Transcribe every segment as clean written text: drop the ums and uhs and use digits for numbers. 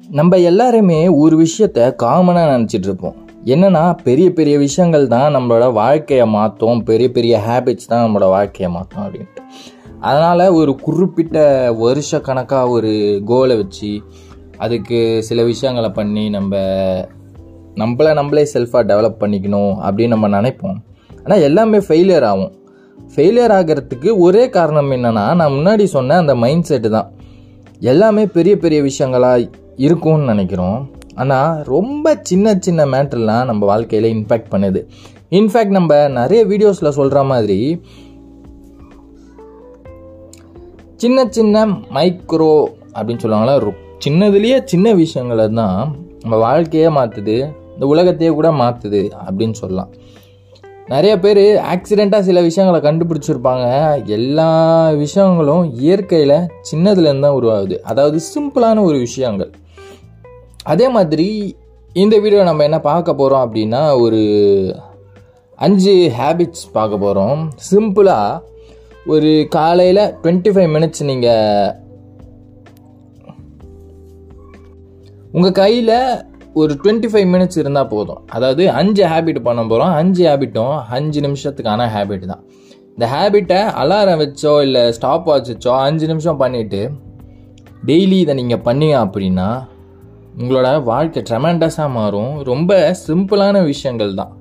நம்ம எல்லாருமே ஒரு விஷயத்த காமனாக நினச்சிட்டு இருப்போம். என்னன்னா, பெரிய பெரிய விஷயங்கள் தான் நம்மளோட வாழ்க்கையை மாற்றும், பெரிய பெரிய ஹேபிட்ஸ் தான் நம்மளோட வாழ்க்கையை மாற்றும் அப்படின்ட்டு. அதனால் ஒரு குறிப்பிட்ட வருஷ கணக்காக ஒரு கோலை வச்சு அதுக்கு சில விஷயங்களை பண்ணி நம்மளே செல்ஃபாக டெவலப் பண்ணிக்கணும் அப்படின்னு நம்ம நினைப்போம். ஆனால் எல்லாமே ஃபெயிலியர் ஆகும். ஃபெயிலியர் ஆகிறதுக்கு ஒரே காரணம் என்னென்னா, நான் முன்னாடி சொன்ன அந்த மைண்ட் செட்டு தான். எல்லாமே பெரிய பெரிய விஷயங்களாக இருக்கும்னு நினைக்கிறோம். ஆனால் ரொம்ப சின்ன சின்ன மேட்டர்லாம் நம்ம வாழ்க்கையில் இம்பேக்ட் பண்ணுது. இன்ஃபேக்ட் நம்ம நிறைய வீடியோஸில் சொல்கிற மாதிரி சின்ன சின்ன மைக்ரோ அப்படின்னு சொல்லுவாங்களா, சின்னதுலேயே சின்ன விஷயங்களை தான் நம்ம வாழ்க்கையே மாற்றுது, இந்த உலகத்தையே கூட மாற்றுது அப்படின்னு சொல்லலாம். நிறைய பேர் ஆக்சிடெண்ட்டாக சில விஷயங்களை கண்டுபிடிச்சிருப்பாங்க. எல்லா விஷயங்களும் இயற்கையில் சின்னதுலேருந்து தான் உருவாகுது, அதாவது சிம்பிளான ஒரு விஷயங்கள். அதே மாதிரி இந்த வீடியோ நம்ம என்ன பார்க்க போகிறோம் அப்படின்னா, ஒரு 5 ஹேபிட்ஸ் பார்க்க போகிறோம். சிம்பிளாக ஒரு காலையில் 25 மினிட்ஸ் நீங்கள் உங்கள் கையில் ஒரு 25 மினிட்ஸ் இருந்தால் போதும். அதாவது 5 ஹேபிட் பண்ண போகிறோம். 5 ஹேபிட்டும் 5 நிமிஷத்துக்கான ஹேபிட் தான். இந்த ஹேபிட்டை அலாரம் வச்சோ இல்லை ஸ்டாப் வாட்ச் வச்சோ 5 நிமிஷம் பண்ணிவிட்டு டெய்லி இதை நீங்கள் பண்ணீங்க அப்படின்னா உங்களோட வாழ்க்கை ட்ரெமெண்டஸாக மாறும். ரொம்ப சிம்பிளான விஷயங்கள் தான்.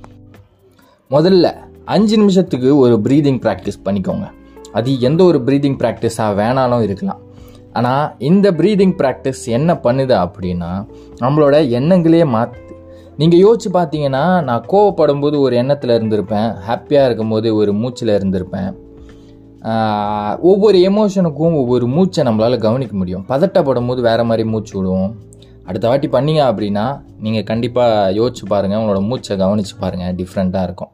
முதல்ல 5 நிமிஷத்துக்கு ஒரு ப்ரீதிங் ப்ராக்டிஸ் பண்ணிக்கோங்க. அது எந்த ஒரு ப்ரீதிங் ப்ராக்டிஸாக வேணாலும் இருக்கலாம். ஆனால் இந்த ப்ரீதிங் ப்ராக்டிஸ் என்ன பண்ணுது அப்படின்னா, நம்மளோட எண்ணங்களே மாற்றுது. நீங்கள் யோசிச்சு பார்த்தீங்கன்னா, நான் கோவப்படும் போது ஒரு எண்ணத்தில் இருந்திருப்பேன், ஹாப்பியாக இருக்கும்போது ஒரு மூச்சில் இருந்திருப்பேன். ஒவ்வொரு எமோஷனுக்கும் ஒவ்வொரு மூச்சை நம்மளால் கவனிக்க முடியும். பதட்டப்படும் போது வேறு மாதிரி மூச்சு விடுவோம். அடுத்த வாட்டி பண்ணீங்க அப்படின்னா நீங்கள் கண்டிப்பாக யோசிச்சு பாருங்கள், உங்களோட மூச்சை கவனித்து பாருங்கள், டிஃப்ரெண்ட்டாக இருக்கும்.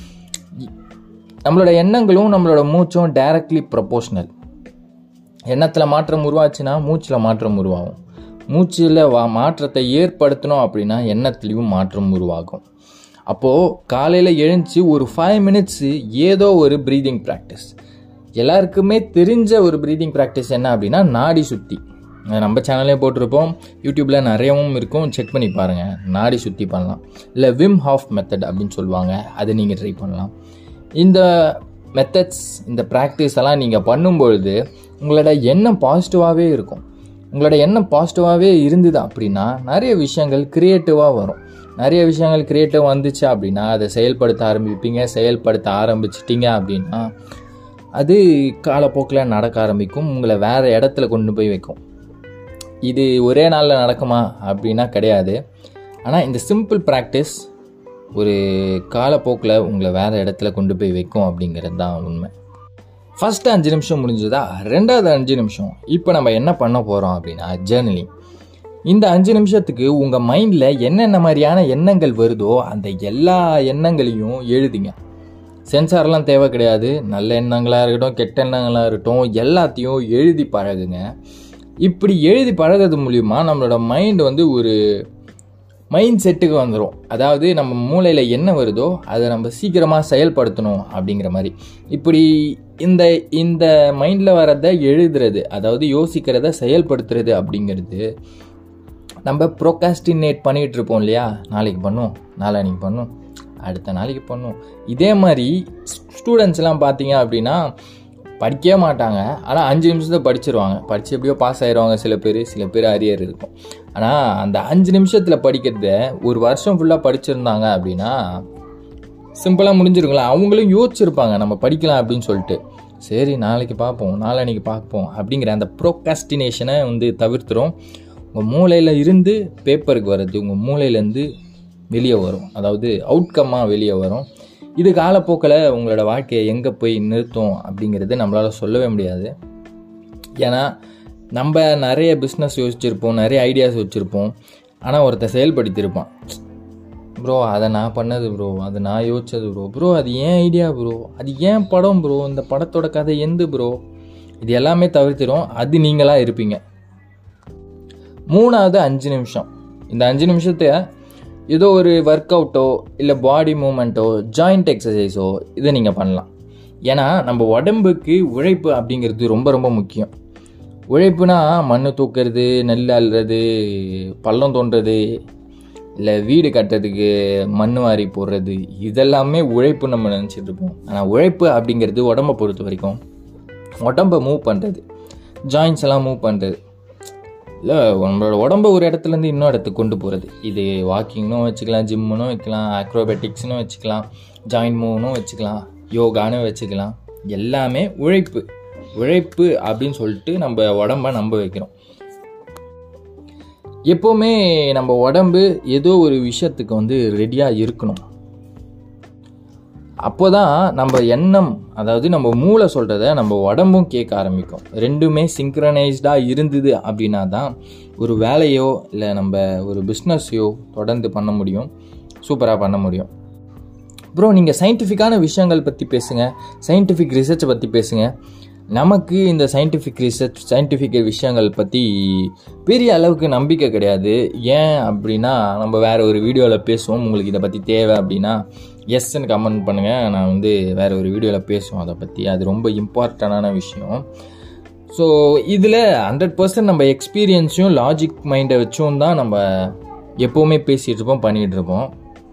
நம்மளோட எண்ணங்களும் நம்மளோட மூச்சும் டைரக்ட்லி ப்ரொபோஷ்னல். எண்ணத்தில் மாற்றம் உருவாச்சுன்னா மூச்சில் மாற்றம் உருவாகும். மூச்சில் மாற்றத்தை ஏற்படுத்தணும் அப்படின்னா எண்ணத்துலேயும் மாற்றம் உருவாகும். அப்போது காலையில் எழுந்துச்சு ஒரு 5 மினிட்ஸு ஏதோ ஒரு ப்ரீதிங் ப்ராக்டிஸ். எல்லாருக்குமே தெரிஞ்ச ஒரு ப்ரீதிங் ப்ராக்டிஸ் என்ன அப்படின்னா, நாடி சுற்றி. நம்ம சேனல்லே போட்டிருப்போம், யூடியூப்பில் நிறையவும் இருக்கும், செக் பண்ணி பாருங்கள். நாடி சுற்றி பண்ணலாம். இல்லை விம் ஹாஃப் மெத்தட் அப்படின்னு சொல்லுவாங்க, அது நீங்கள் ட்ரை பண்ணலாம். இந்த மெத்தட்ஸ், இந்த ப்ராக்டிஸ் எல்லாம் நீங்கள் பண்ணும்பொழுது உங்களோட எண்ணம் பாசிட்டிவாகவே இருக்கும். உங்களோட எண்ணம் பாசிட்டிவாகவே இருந்தது அப்படின்னா நிறைய விஷயங்கள் க்ரியேட்டிவாக வரும். நிறைய விஷயங்கள் க்ரியேட்டிவ் வந்துச்சு அப்படின்னா அதை செயல்படுத்த ஆரம்பிப்பீங்க. செயல்படுத்த ஆரம்பிச்சிட்டிங்க அப்படின்னா அது காலப்போக்கில் நடக்க ஆரம்பிக்கும், உங்களை வேறு இடத்துல கொண்டு போய் வைக்கும். இது ஒரே நாளில் நடக்குமா அப்படின்னா கிடையாது. ஆனால் இந்த சிம்பிள் ப்ராக்டிஸ் ஒரு காலப்போக்கில் உங்களை வேறு இடத்துல கொண்டு போய் வைக்கும் அப்படிங்கிறது தான் உண்மை. ஃபஸ்ட்டு 5 நிமிஷம் முடிஞ்சதா, ரெண்டாவது 5 நிமிஷம் இப்போ நம்ம என்ன பண்ண போகிறோம் அப்படின்னா ஜேர்னலிங். இந்த 5 நிமிஷத்துக்கு உங்கள் மைண்டில் என்னென்ன மாதிரியான எண்ணங்கள் வருதோ அந்த எல்லா எண்ணங்களையும் எழுதிங்க. சென்சார்லாம் தேவை கிடையாது. நல்ல எண்ணங்களாக இருக்கட்டும், கெட்ட எண்ணங்களாக இருக்கட்டும், எல்லாத்தையும் எழுதி பழகுங்க. இப்படி எழுதி பழகிறது மூலிமா நம்மளோட மைண்டு ஒரு மைண்ட் செட்டுக்கு வந்துடும். அதாவது நம்ம மூளையில் என்ன வருதோ அதை நம்ம சீக்கிரமாக செயல்படுத்தணும் அப்படிங்கிற மாதிரி. இப்படி இந்த மைண்டில் வரதை எழுதுறது, அதாவது யோசிக்கிறத செயல்படுத்துறது அப்படிங்கிறது நம்ம ப்ரோகாஸ்டினேட் பண்ணிகிட்டு இருப்போம் இல்லையா. நாளைக்கு பண்ணும், நாளைக்கு பண்ணும், அடுத்த நாளைக்கு பண்ணும். இதே மாதிரி ஸ்டூடெண்ட்ஸ்லாம் பார்த்தீங்க அப்படின்னா படிக்கவே மாட்டாங்க. ஆனால் 5 நிமிஷத்தை படிச்சிருவாங்க. படித்து எப்படியோ பாஸ் ஆயிடுவாங்க. சில பேர் அரியர் இருக்கும். ஆனால் அந்த 5 நிமிஷத்தில் படிக்கிறத ஒரு வருஷம் ஃபுல்லாக படிச்சிருந்தாங்க அப்படின்னா சிம்பிளாக முடிஞ்சிருங்களா. அவங்களும் யோசிச்சிருப்பாங்க நம்ம படிக்கலாம் அப்படின்னு சொல்லிட்டு. சரி நாளைக்கு பார்ப்போம், நாளைக்கு பார்ப்போம் அப்படிங்கிற அந்த ப்ரோகாஸ்டினேஷனை தவிர்த்துரும். உங்கள் மூளையில் இருந்து பேப்பருக்கு வர்றது உங்கள் மூளையிலேருந்து வெளியே வரும், அதாவது அவுட்கம்மாக வெளியே வரும். இது காலப்போக்கில் உங்களோட வாழ்க்கையை எங்கே போய் நிறுத்தும் அப்படிங்கிறது நம்மளால் சொல்லவே முடியாது. ஏன்னா நம்ம நிறைய பிஸ்னஸ் யோசிச்சிருப்போம், நிறைய ஐடியாஸ் வச்சுருப்போம். ஆனால் ஒருத்தர் செயல்படுத்தியிருப்பான், ப்ரோ அதை நான் பண்ணது ப்ரோ, அது நான் யோசிச்சது ப்ரோ, அது ஏன் ஐடியா ப்ரோ, அது ஏன் படம் ப்ரோ, இந்த படத்தோட கதை எந்த ப்ரோ, இது எல்லாமே தவிர்த்திடும். அது நீங்களாக இருப்பீங்க. மூணாவது 5 நிமிஷம். இந்த 5 நிமிஷத்தை ஏதோ ஒரு ஒர்க் அவுட்டோ இல்லை பாடி மூமெண்ட்டோ ஜாயிண்ட் எக்ஸசைஸோ இதை நீங்கள் பண்ணலாம். ஏன்னா நம்ம உடம்புக்கு உழைப்பு அப்படிங்கிறது ரொம்ப ரொம்ப முக்கியம். உழைப்புனா மண் தூக்கிறது, நெல் அள்ளுறது, பள்ளம் தோண்டுறது, இல்லை வீடு கட்டுறதுக்கு மண் வாரி போடுறது, இதெல்லாமே உழைப்பு நம்ம நினச்சிட்டு இருப்போம். ஆனால் உழைப்பு அப்படிங்கிறது உடம்பை பொறுத்த வரைக்கும் உடம்பை மூவ் பண்ணுறது, ஜாயின்ஸ் எல்லாம் மூவ் பண்ணுறது, இல்லை நம்மளோட உடம்பை ஒரு இடத்துலேருந்து இன்னொரு இடத்துக்கு கொண்டு போகிறது. இது வாக்கிங்னும் வச்சுக்கலாம், ஜிம்முன்னு வைக்கலாம், அக்ரோபேட்டிக்ஸ்னு வச்சுக்கலாம், ஜாயின்ட் மூவ்னும் வச்சுக்கலாம், யோகான்னு வச்சுக்கலாம். எல்லாமே உழைப்பு. உழைப்பு அப்படின்னு சொல்லிட்டு நம்ம உடம்பை நம்ப வைக்கிறோம். எப்போவுமே நம்ம உடம்பு ஏதோ ஒரு விஷயத்துக்கு வந்து ரெடியாக இருக்கணும். அப்போ தான் நம்ம எண்ணம், அதாவது நம்ம மூளை சொல்கிறத நம்ம உடம்பும் கேட்க ஆரம்பிக்கும். ரெண்டுமே சிங்க்ரனைஸ்டாக இருந்தது அப்படின்னா தான் ஒரு வேலையோ இல்லை நம்ம ஒரு பிஸ்னஸையோ தொடர்ந்து பண்ண முடியும், சூப்பராக பண்ண முடியும். அப்புறம் நீங்கள் சயின்டிஃபிக்கான விஷயங்கள் பற்றி பேசுங்க, சயின்டிஃபிக் ரிசர்ச்சை பற்றி பேசுங்க. நமக்கு இந்த சயின்டிஃபிக் ரிசர்ச், சயின்டிஃபிக் விஷயங்கள் பற்றி பெரிய அளவுக்கு நம்பிக்கை கிடையாது. ஏன் அப்படின்னா நம்ம வேறு ஒரு வீடியோவில் பேசுவோம். உங்களுக்கு இதை பற்றி தேவை அப்படின்னா எஸ்ன்னு கமெண்ட் பண்ணுங்கள், நான் வந்து வேறு ஒரு வீடியோவில் பேசுவோம் அதை பற்றி. அது ரொம்ப இம்பார்ட்டண்டான விஷயம். ஸோ இதில் 100% நம்ம எக்ஸ்பீரியன்ஸையும் லாஜிக் மைண்டை வச்சும் தான் நம்ம எப்போவுமே பேசிகிட்டு இருப்போம், பண்ணிகிட்டு இருப்போம்.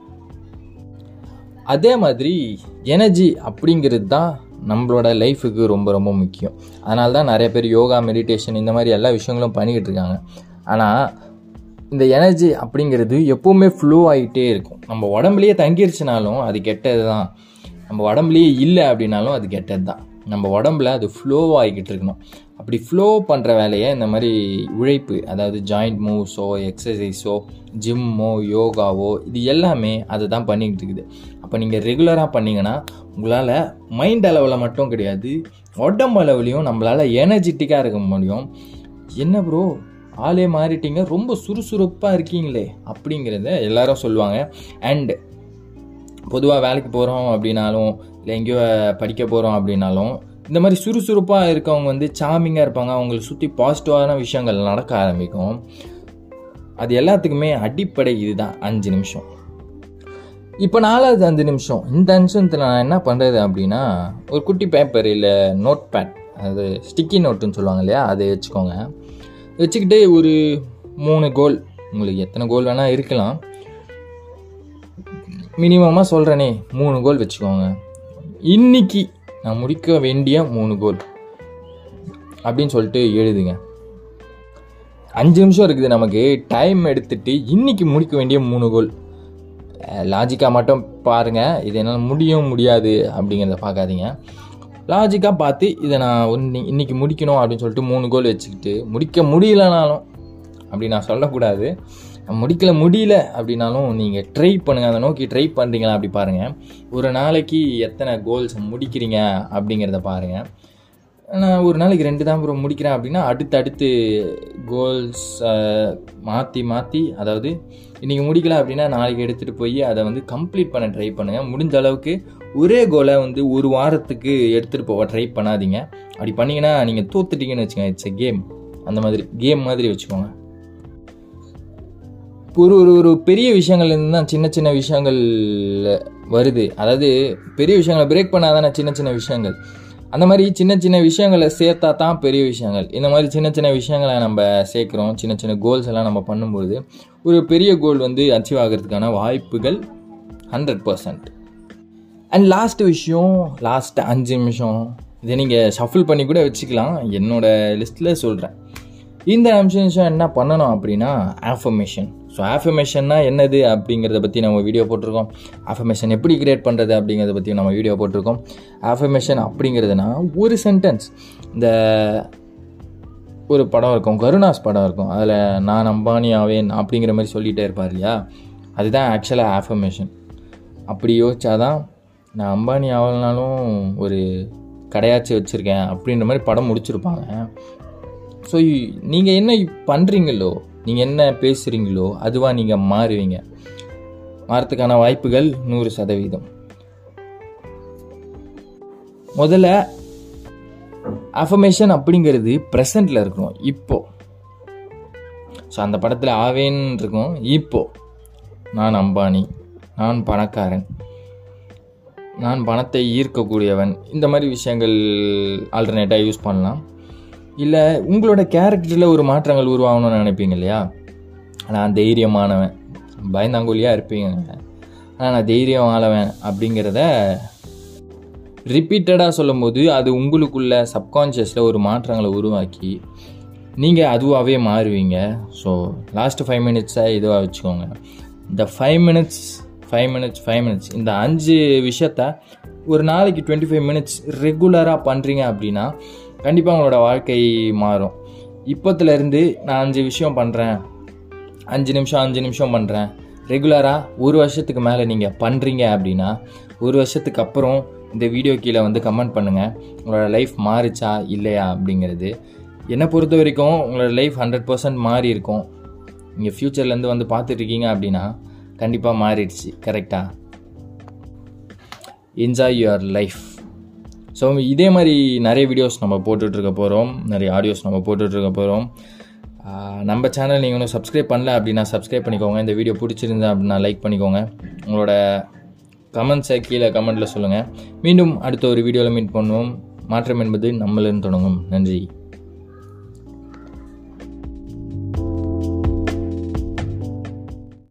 அதே மாதிரி எனர்ஜி அப்படிங்கிறது தான் நம்மளோட லைஃபுக்கு ரொம்ப ரொம்ப முக்கியம். அதனால தான் நிறைய பேர் யோகா, மெடிடேஷன் இந்த மாதிரி எல்லா விஷயங்களும் பண்ணிக்கிட்டு இருக்காங்க. ஆனால் இந்த எனர்ஜி அப்படிங்கிறது எப்போவுமே ஃப்ளோ ஆகிட்டே இருக்கும். நம்ம உடம்புலையே தங்கிருச்சுனாலும் அது கெட்டது தான், நம்ம உடம்புலையே இல்லை அப்படின்னாலும் அது கெட்டது தான். நம்ம உடம்புல அது ஃப்ளோ ஆகிக்கிட்டு இருக்கணும். அப்படி ஃப்ளோ பண்ணுற வேலையை இந்த மாதிரி உழைப்பு, அதாவது ஜாயிண்ட் மூவ்ஸோ, எக்ஸசைஸோ, ஜிம்மோ, யோகாவோ, இது எல்லாமே அதை தான் பண்ணிக்கிட்டு இருக்குது. அப்போ நீங்கள் ரெகுலராக பண்ணிங்கன்னா உங்களால் மைண்ட் அளவில் மட்டும் கிடையாது, உடம்பு அளவுலையும் நம்மளால் எனர்ஜெட்டிக்காக இருக்க முடியும். என்ன ப்ரோ ஆளே மாறிட்டீங்க, ரொம்ப சுறுசுறுப்பாக இருக்கீங்களே அப்படிங்கிறத எல்லாரும் சொல்லுவாங்க. அண்ட் பொதுவாக வேலைக்கு போகிறோம் அப்படின்னாலும், இல்லை எங்கேயோ படிக்க போகிறோம் அப்படின்னாலும், இந்த மாதிரி சுறுசுறுப்பாக இருக்கவங்க வந்து சாமிங்காக இருப்பாங்க. அவங்களை சுற்றி பாசிட்டிவான விஷயங்கள் நடக்க ஆரம்பிக்கும். அது எல்லாத்துக்குமே அடிப்படை இதுதான், 5 நிமிஷம். இப்போ 4வது 5 நிமிஷம், இந்த 5 நிமிஷத்தில் நான் என்ன பண்ணுறது அப்படின்னா, ஒரு குட்டி பேப்பர் இல்லை நோட் பேட், அது ஸ்டிக்கி நோட்டுன்னு சொல்லுவாங்க இல்லையா, அதை வச்சுக்கோங்க. வச்சுக்கிட்டு ஒரு 3 கோல், உங்களுக்கு எத்தனை கோல் வேணால் இருக்கலாம், மினிமமாக சொல்கிறேனே 3 கோல் வச்சுக்கோங்க. இன்னைக்கு நான் முடிக்க வேண்டிய 3 கோல் அப்படின்னு சொல்லிட்டு எழுதுங்க. 5 நிமிஷம் இருக்குது நமக்கு, டைம் எடுத்துகிட்டு இன்னைக்கு முடிக்க வேண்டிய 3 கோல். லாஜிக்காக மட்டும் பாருங்கள், இது என்னால் முடியும் முடியாது அப்படிங்கிறத பார்க்காதீங்க. லாஜிக்காக பார்த்து இதை நான் இன்னைக்கு முடிக்கணும் அப்படின்னு சொல்லிட்டு 3 கோல் வச்சுக்கிட்டு, முடிக்க முடியலனாலும், அப்படி நான் சொல்லக்கூடாது, முடியல அப்படின்னாலும் நீங்கள் ட்ரை பண்ணுங்கள், அதை நோக்கி ட்ரை பண்ணுறீங்களா அப்படி பாருங்கள். ஒரு நாளைக்கு எத்தனை கோல்ஸ் முடிக்கிறீங்க அப்படிங்கிறத பாருங்கள். நான் ஒரு நாளைக்கு 2 தான் ப்ரோ முடிக்கிறேன் அப்படின்னா அடுத்து கோல்ஸ் மாற்றி, அதாவது இன்றைக்கி முடிக்கல அப்படின்னா நாளைக்கு எடுத்துகிட்டு போய் அதை வந்து கம்ப்ளீட் பண்ண ட்ரை பண்ணுங்கள். முடிஞ்ச அளவுக்கு ஒரே கோலை வந்து ஒரு வாரத்துக்கு எடுத்துகிட்டு போக ட்ரை பண்ணாதீங்க. அப்படி பண்ணிங்கன்னா நீங்கள் தோத்துட்டீங்கன்னு வச்சுக்கோங்க. இட்ஸ் எ கேம், அந்த மாதிரி கேம் மாதிரி வச்சுக்கோங்க. ஒரு பெரிய விஷயங்கள்லேருந்து தான் சின்ன விஷயங்கள் வருது. அதாவது பெரிய விஷயங்களை பிரேக் பண்ணாதானே சின்ன விஷயங்கள். அந்த மாதிரி சின்ன விஷயங்களை சேர்த்தா தான் பெரிய விஷயங்கள். இந்த மாதிரி சின்ன விஷயங்களை நம்ம சேர்க்குறோம், சின்ன கோல்ஸ் எல்லாம் நம்ம பண்ணும்போது ஒரு பெரிய கோல் வந்து அச்சீவ் ஆகிறதுக்கான வாய்ப்புகள் 100%. அண்ட் லாஸ்ட் விஷயம், லாஸ்ட் 5 நிமிஷம், இதை நீங்கள் ஷஃபில் பண்ணி கூட வச்சுக்கலாம், என்னோடய லிஸ்ட்டில் சொல்கிறேன். இந்த 5 நிமிஷம் என்ன பண்ணணும் அப்படின்னா ஆஃபர்மேஷன். ஸோ ஆஃபர்மேஷன்னா என்னது அப்படிங்கிறத பற்றி நம்ம வீடியோ போட்டிருக்கோம். ஆஃபர்மேஷன் எப்படி கிரியேட் பண்ணுறது அப்படிங்கிறத பற்றி நம்ம வீடியோ போட்டிருக்கோம். ஆஃபர்மேஷன் அப்படிங்கிறதுனா ஒரு சென்டென்ஸ். இந்த ஒரு படம் இருக்கும், கருணாஸ் படம் இருக்கும், அதில் நான் அம்பானி ஆவேன் அப்படிங்கிற மாதிரி சொல்லிகிட்டே இருப்பார் இல்லையா, அதுதான் ஆக்சுவலாக ஆஃபர்மேஷன். அப்படி யோசிச்சாதான் நான் அம்பானி ஆகலனாலும் ஒரு கடையாச்சு வச்சுருக்கேன் அப்படின்ற மாதிரி படம் முடிச்சிருப்பாங்க. ஸோ நீங்கள் என்ன பண்ணுறீங்களோ, நீங்கள் என்ன பேசுகிறீங்களோ அதுவாக நீங்கள் மாறுவீங்க. மாறத்துக்கான வாய்ப்புகள் 100%. முதல்ல அஃபர்மேஷன் அப்படிங்கிறது ப்ரெசண்டில் இருக்கணும். இப்போது ஸோ அந்த படத்தில் ஆவேன்னு இருக்கும், இப்போது நான் அம்பானி, நான் பணக்காரன், நான் பணத்தை ஈர்க்கக்கூடியவன், இந்த மாதிரி விஷயங்கள் ஆல்டர்னேட்டாக யூஸ் பண்ணலாம். இல்லை உங்களோட கேரக்டரில் ஒரு மாற்றங்கள் உருவாகணும்னு நினைப்பீங்க இல்லையா? நான் தைரியமானவன், பயந்தாங்கோலியாக இருப்பீங்க, ஆனால் நான் தைரியம் ஆளவன் அப்படிங்கிறத ரிப்பீட்டடாக சொல்லும்போது அது உங்களுக்குள்ள சப்கான்ஷியஸில் ஒரு மாற்றங்களை உருவாக்கி நீங்கள் அதுவாகவே மாறுவீங்க. ஸோ லாஸ்ட்டு 5 மினிட்ஸை இதுவாக வச்சுக்கோங்க. இந்த 5 மினிட்ஸ் இந்த 5 விஷயத்த ஒரு நாளைக்கு 25 மினிட்ஸ் ரெகுலராக பண்ணுறீங்க அப்படின்னா கண்டிப்பாக உங்களோட வாழ்க்கை மாறும். இப்போத்துலேருந்து நான் 5 விஷயம் பண்ணுறேன், 5 நிமிஷம் பண்ணுறேன், ரெகுலராக 1 வருஷத்துக்கு மேலே நீங்கள் பண்ணுறீங்க அப்படின்னா 1 வருஷத்துக்கு அப்புறம் இந்த வீடியோ கீழே வந்து கமெண்ட் பண்ணுங்கள் உங்களோட லைஃப் மாறிச்சா இல்லையா அப்படிங்கிறது. என்னை பொறுத்த வரைக்கும் உங்களோட லைஃப் 100% மாறி இருக்கும். நீங்கள் ஃப்யூச்சர்லேருந்து வந்து பார்த்துட்ருக்கீங்க அப்படின்னா கண்டிப்பாக மாறிடுச்சு. கரெக்டாக? Enjoy your life. ஸோ இதே மாதிரி நிறைய வீடியோஸ் நம்ம போட்டுட்ருக்க போகிறோம், நிறைய ஆடியோஸ் நம்ம போட்டுட்ருக்க போகிறோம். நம்ம சேனல் நீங்கள் இன்னும் சப்ஸ்கிரைப் பண்ணல அப்படின்னா சப்ஸ்கிரைப் பண்ணிக்கோங்க. இந்த வீடியோ பிடிச்சிருந்தா அப்படின்னா லைக் பண்ணிக்கோங்க. உங்களோட கமெண்ட்ஸை கீழே கமெண்ட்டில் சொல்லுங்கள். மீண்டும் அடுத்த ஒரு வீடியோவில் மீட் பண்ணுவோம். மாற்றம் என்பது நம்மளிருந்து தொடங்கும். நன்றி.